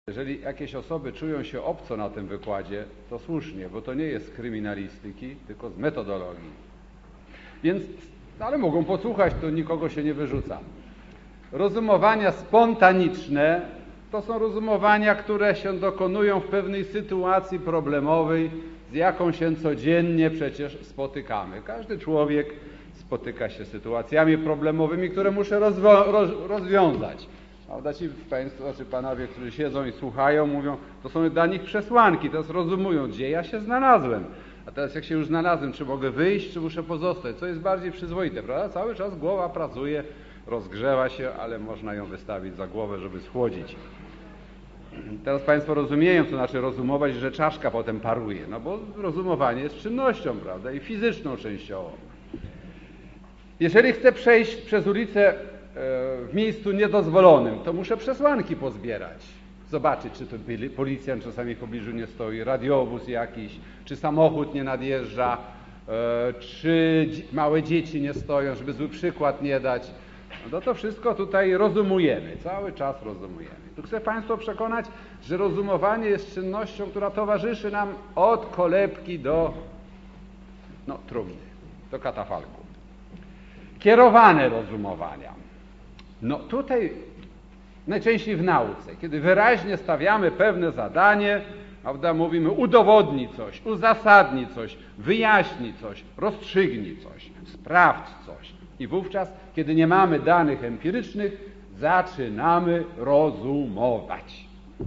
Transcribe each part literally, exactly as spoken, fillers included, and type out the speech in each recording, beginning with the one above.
Jeżeli jakieś osoby czują się obco na tym wykładzie, to słusznie, bo to nie jest z kryminalistyki, tylko z metodologii. Więc, ale mogą posłuchać, to nikogo się nie wyrzuca. Rozumowania spontaniczne to są rozumowania, które się dokonują w pewnej sytuacji problemowej, z jaką się codziennie przecież spotykamy. Każdy człowiek spotyka się z sytuacjami problemowymi, które muszę rozwo- roz- rozwiązać. Prawda? Ci Państwo, znaczy panowie, którzy siedzą i słuchają, mówią, to są dla nich przesłanki, teraz rozumują, gdzie ja się znalazłem. A teraz jak się już znalazłem, czy mogę wyjść, czy muszę pozostać, co jest bardziej przyzwoite, prawda? Cały czas głowa pracuje, rozgrzewa się, ale można ją wystawić za głowę, żeby schłodzić. Teraz Państwo rozumieją, co znaczy rozumować, że czaszka potem paruje, no bo rozumowanie jest czynnością, prawda, i fizyczną częściowo. Jeżeli chcę przejść przez ulicę w miejscu niedozwolonym, to muszę przesłanki pozbierać. Zobaczyć, czy to policjant czasami w pobliżu nie stoi, radiowóz jakiś, czy samochód nie nadjeżdża, czy małe dzieci nie stoją, żeby zły przykład nie dać. No to wszystko tutaj rozumujemy, cały czas rozumujemy. Tu chcę Państwa przekonać, że rozumowanie jest czynnością, która towarzyszy nam od kolebki do no, trumny, do katafalku. Kierowane rozumowania. No tutaj najczęściej w nauce, kiedy wyraźnie stawiamy pewne zadanie, prawda, mówimy udowodnij coś, uzasadnij coś, wyjaśnij coś, rozstrzygnij coś, sprawdź coś. I wówczas, kiedy nie mamy danych empirycznych, zaczynamy rozumować.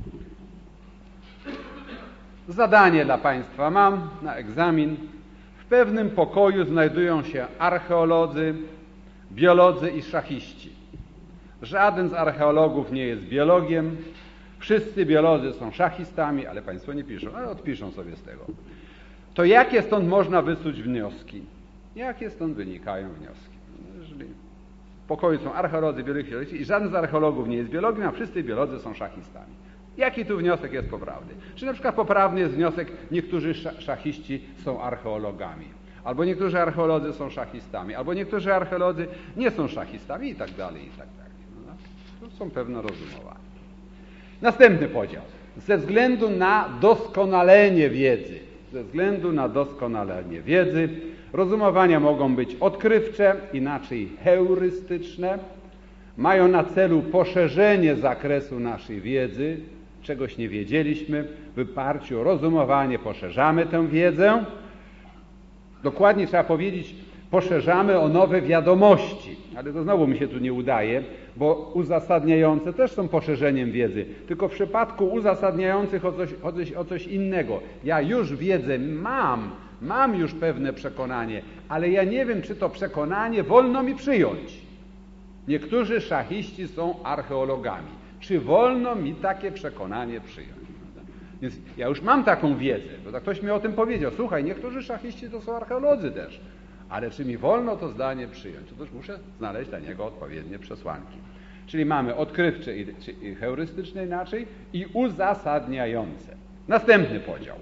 Zadanie dla Państwa mam na egzamin. W pewnym pokoju znajdują się archeolodzy, biolodzy i szachiści. Żaden z archeologów nie jest biologiem, wszyscy biolodzy są szachistami, ale Państwo nie piszą, ale odpiszą sobie z tego. To jakie stąd można wysuć wnioski? Jakie stąd wynikają wnioski? Jeżeli w pokoju są archeolodzy, biolodzy i żaden z archeologów nie jest biologiem, a wszyscy biolodzy są szachistami. Jaki tu wniosek jest poprawny? Czy na przykład poprawny jest wniosek, niektórzy szachiści są archeologami, albo niektórzy archeolodzy są szachistami, albo niektórzy archeolodzy nie są szachistami i tak dalej, i tak dalej. No, to są pewne rozumowania. Następny podział. Ze względu na doskonalenie wiedzy, ze względu na doskonalenie wiedzy, rozumowania mogą być odkrywcze, inaczej heurystyczne, mają na celu poszerzenie zakresu naszej wiedzy, czegoś nie wiedzieliśmy, w wyparciu o rozumowanie poszerzamy tę wiedzę. Dokładnie trzeba powiedzieć, poszerzamy o nowe wiadomości, ale to znowu mi się tu nie udaje, bo uzasadniające też są poszerzeniem wiedzy, tylko w przypadku uzasadniających o coś, o coś, o coś innego. Ja już wiedzę mam, mam już pewne przekonanie, ale ja nie wiem, czy to przekonanie wolno mi przyjąć. Niektórzy szachiści są archeologami. Czy wolno mi takie przekonanie przyjąć? Więc ja już mam taką wiedzę, bo tak ktoś mi o tym powiedział. Słuchaj, niektórzy szachiści to są archeolodzy też, ale czy mi wolno to zdanie przyjąć? To też muszę znaleźć dla niego odpowiednie przesłanki. Czyli mamy odkrywcze i, i heurystyczne inaczej i uzasadniające. Następny podział.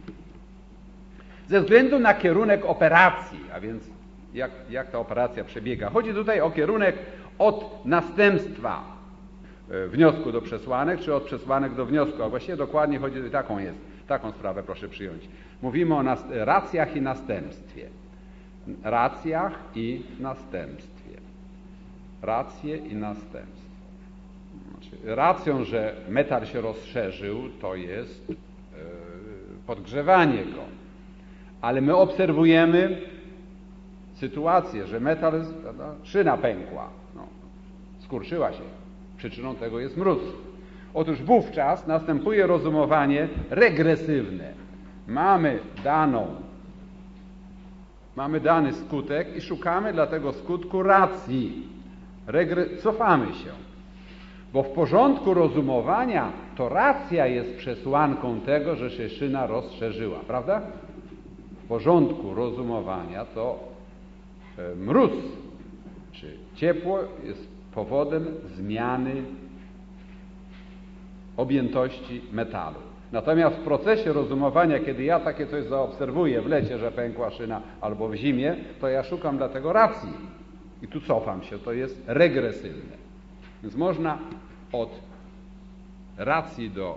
Ze względu na kierunek operacji, a więc jak, jak ta operacja przebiega. Chodzi tutaj o kierunek od następstwa wniosku do przesłanek, czy od przesłanek do wniosku, a właściwie dokładnie chodzi, taką jest, taką sprawę proszę przyjąć. Mówimy o nas, racjach i następstwie. Racjach i następstwie. Racje i następstwo. Znaczy, racją, że metal się rozszerzył, to jest yy, podgrzewanie go. Ale my obserwujemy sytuację, że metal, prawda, szyna pękła, no, skurczyła się. Przyczyną tego jest mróz. Otóż wówczas następuje rozumowanie regresywne. Mamy daną, mamy dany skutek i szukamy dla tego skutku racji. Regre- cofamy się. Bo w porządku rozumowania to racja jest przesłanką tego, że się szyna rozszerzyła. Prawda? W porządku rozumowania to e, mróz czy ciepło jest powodem zmiany objętości metalu. Natomiast w procesie rozumowania, kiedy ja takie coś zaobserwuję w lecie, że pękła szyna, albo w zimie, to ja szukam dlatego racji. I tu cofam się, to jest regresywne. Więc można od racji do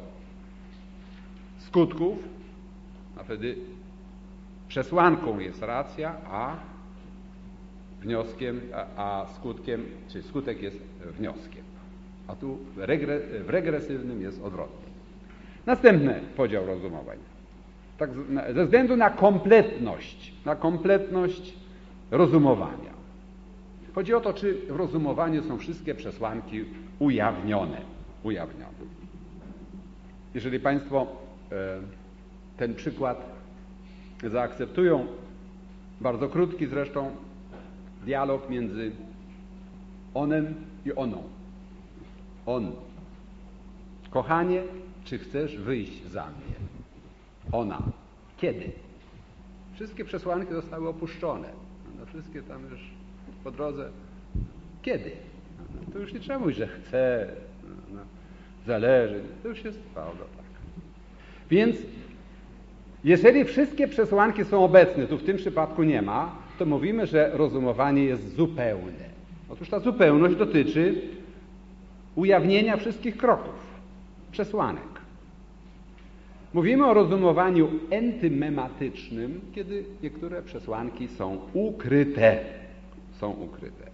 skutków, a wtedy przesłanką jest racja, a wnioskiem, a, a skutkiem, czy skutek jest wnioskiem. A tu regre, w regresywnym jest odwrotnie. Następny podział rozumowań. Tak, ze względu na kompletność, na kompletność rozumowania. Chodzi o to, czy w rozumowaniu są wszystkie przesłanki ujawnione. ujawnione. Jeżeli Państwo e, ten przykład zaakceptują, bardzo krótki zresztą, dialog między onem i oną. On. Kochanie, czy chcesz wyjść za mnie? Ona. Kiedy? Wszystkie przesłanki zostały opuszczone. No, wszystkie tam już po drodze. Kiedy? No, to już nie trzeba mówić, że chce, no, zależy. To już jest prawda, tak. Więc jeżeli wszystkie przesłanki są obecne, tu w tym przypadku nie ma, to mówimy, że rozumowanie jest zupełne. Otóż ta zupełność dotyczy ujawnienia wszystkich kroków, przesłanek. Mówimy o rozumowaniu entymematycznym, kiedy niektóre przesłanki są ukryte. Są ukryte.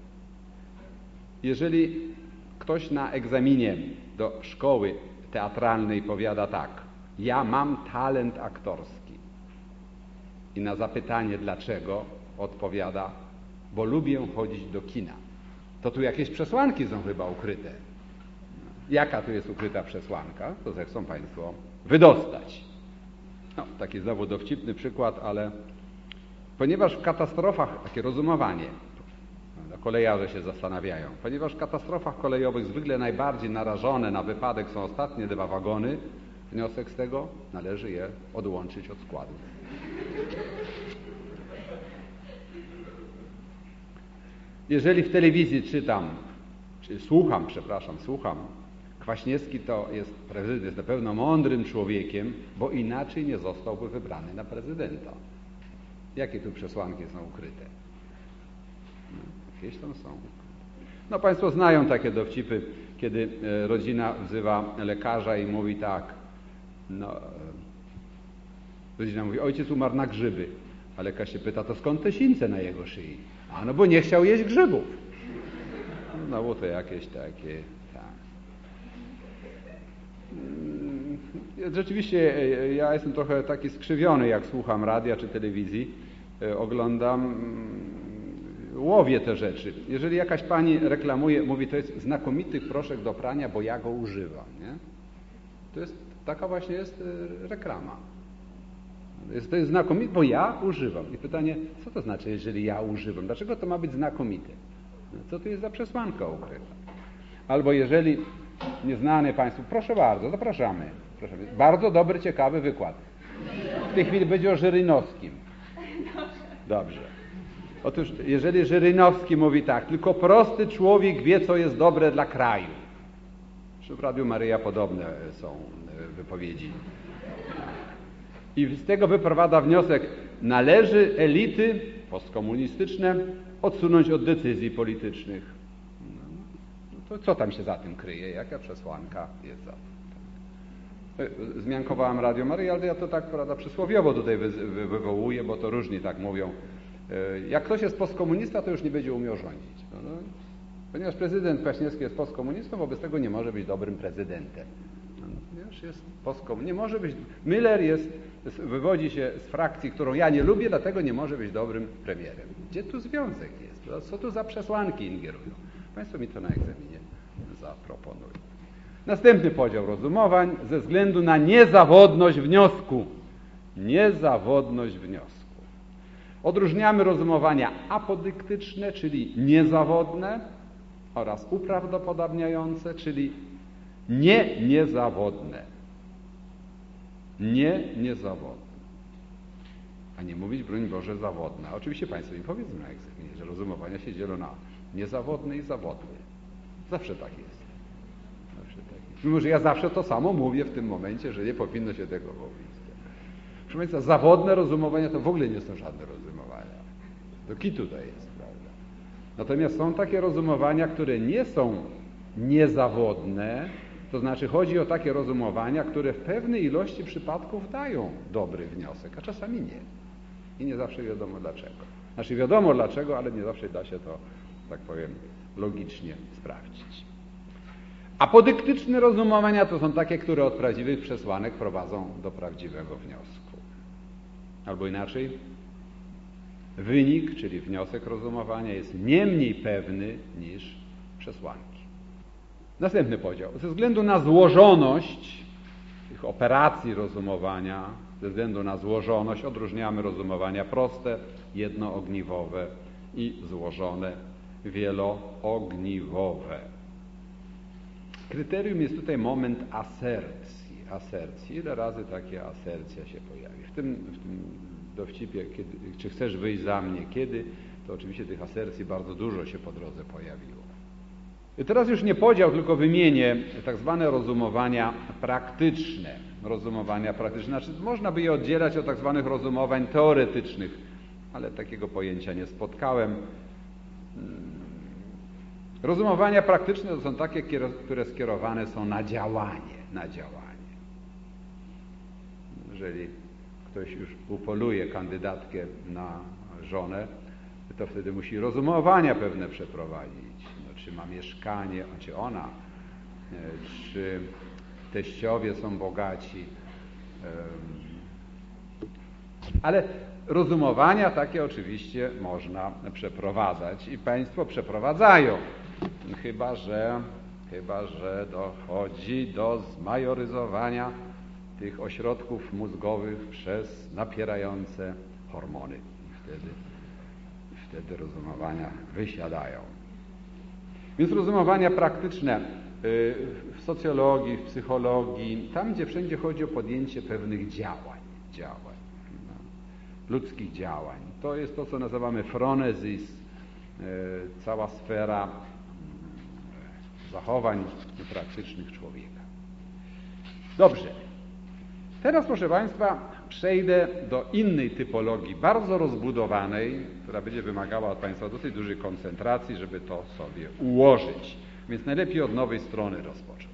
Jeżeli ktoś na egzaminie do szkoły teatralnej powiada tak: ja mam talent aktorski. I na zapytanie dlaczego odpowiada: bo lubię chodzić do kina. To tu jakieś przesłanki są chyba ukryte. Jaka tu jest ukryta przesłanka? To zechcą Państwo wydostać. No, taki znowu dowcipny przykład, ale ponieważ w katastrofach, takie rozumowanie, kolejarze się zastanawiają, ponieważ w katastrofach kolejowych zwykle najbardziej narażone na wypadek są ostatnie dwa wagony, wniosek z tego: należy je odłączyć od składu. Jeżeli w telewizji czytam, czy słucham, przepraszam, słucham, Kwaśniewski to jest prezydent, jest na pewno mądrym człowiekiem, bo inaczej nie zostałby wybrany na prezydenta. Jakie tu przesłanki są ukryte? No, jakieś tam są. No Państwo znają takie dowcipy, kiedy rodzina wzywa lekarza i mówi tak, no, rodzina mówi: ojciec umarł na grzyby, a lekarz się pyta: to skąd te sińce na jego szyi? A no bo nie chciał jeść grzybów. No bo to jakieś takie... Rzeczywiście ja jestem trochę taki skrzywiony, jak słucham radia czy telewizji, oglądam, łowię te rzeczy. Jeżeli jakaś pani reklamuje, mówi: to jest znakomity proszek do prania, bo ja go używam, nie? To jest, taka właśnie jest reklama. Jest, to jest znakomity, bo ja używam. I pytanie, co to znaczy, jeżeli ja używam? Dlaczego to ma być znakomite? Co to jest za przesłanka ukryta? Albo jeżeli nieznany Państwu, proszę bardzo, zapraszamy. Proszę, bardzo dobry, ciekawy wykład. W tej chwili będzie o Żyrynowskim. Dobrze. Otóż, jeżeli Żyrynowski mówi tak: tylko prosty człowiek wie, co jest dobre dla kraju. W Radiu Maryja podobne są wypowiedzi. I z tego wyprowadza wniosek: należy elity postkomunistyczne odsunąć od decyzji politycznych. To co tam się za tym kryje? Jaka przesłanka jest za tym? Zmiankowałem Radio Maryja, ale ja to tak, prawda, przysłowiowo tutaj wy, wy, wywołuję, bo to różni tak mówią. Jak ktoś jest postkomunista, to już nie będzie umiał rządzić. No, no, ponieważ prezydent Kwaśniewski jest postkomunistą, wobec tego nie może być dobrym prezydentem. No, już jest postkomunistą. Nie może być... Müller jest, wywodzi się z frakcji, którą ja nie lubię, dlatego nie może być dobrym premierem. Gdzie tu związek jest? Co tu za przesłanki ingerują? Państwo mi to na egzaminie zaproponują. Następny podział rozumowań ze względu na niezawodność wniosku. Niezawodność wniosku. Odróżniamy rozumowania apodyktyczne, czyli niezawodne, oraz uprawdopodobniające, czyli nie niezawodne. Nie niezawodne. A nie mówić, broń Boże, zawodne. Oczywiście Państwo mi powiedzą na egzaminie, że rozumowania się dzielą na niezawodny i zawodny. Zawsze tak jest. Zawsze tak jest. Mimo że ja zawsze to samo mówię w tym momencie, że nie powinno się tego mówić. Proszę Państwa, zawodne rozumowania to w ogóle nie są żadne rozumowania. To kitu to jest, prawda? Natomiast są takie rozumowania, które nie są niezawodne, To znaczy chodzi o takie rozumowania, które w pewnej ilości przypadków dają dobry wniosek, a czasami nie. I nie zawsze wiadomo dlaczego. Znaczy wiadomo dlaczego, ale nie zawsze da się to, tak powiem, logicznie sprawdzić. Apodyktyczne rozumowania to są takie, które od prawdziwych przesłanek prowadzą do prawdziwego wniosku. Albo inaczej, wynik, czyli wniosek rozumowania jest nie mniej pewny niż przesłanki. Następny podział. Ze względu na złożoność tych operacji rozumowania, ze względu na złożoność odróżniamy rozumowania proste, jednoogniwowe i złożone, wieloogniwowe. Kryterium jest tutaj moment asercji. asercji. Ile razy takie asercja się pojawi? W tym, w tym dowcipie, kiedy, czy chcesz wyjść za mnie, kiedy, to oczywiście tych asercji bardzo dużo się po drodze pojawiło. I teraz już nie podział, tylko wymienię tak zwane rozumowania praktyczne. Rozumowania praktyczne, znaczy można by je oddzielać od tak zwanych rozumowań teoretycznych, ale takiego pojęcia nie spotkałem. Rozumowania praktyczne to są takie, które skierowane są na działanie, na działanie. Jeżeli ktoś już upoluje kandydatkę na żonę, to wtedy musi rozumowania pewne przeprowadzić. No, czy ma mieszkanie, czy ona, czy teściowie są bogaci. Ale rozumowania takie oczywiście można przeprowadzać i państwo przeprowadzają. Chyba, że, chyba, że dochodzi do zmajoryzowania tych ośrodków mózgowych przez napierające hormony. I wtedy, wtedy rozumowania wysiadają. Więc rozumowania praktyczne w socjologii, w psychologii, tam gdzie wszędzie chodzi o podjęcie pewnych działań, działań, no, ludzkich działań. To jest to, co nazywamy phronesis, cała sfera zachowań praktycznych człowieka. Dobrze. Teraz, proszę Państwa, przejdę do innej typologii, bardzo rozbudowanej, która będzie wymagała od Państwa dosyć dużej koncentracji, żeby to sobie ułożyć. Więc najlepiej od nowej strony rozpocząć.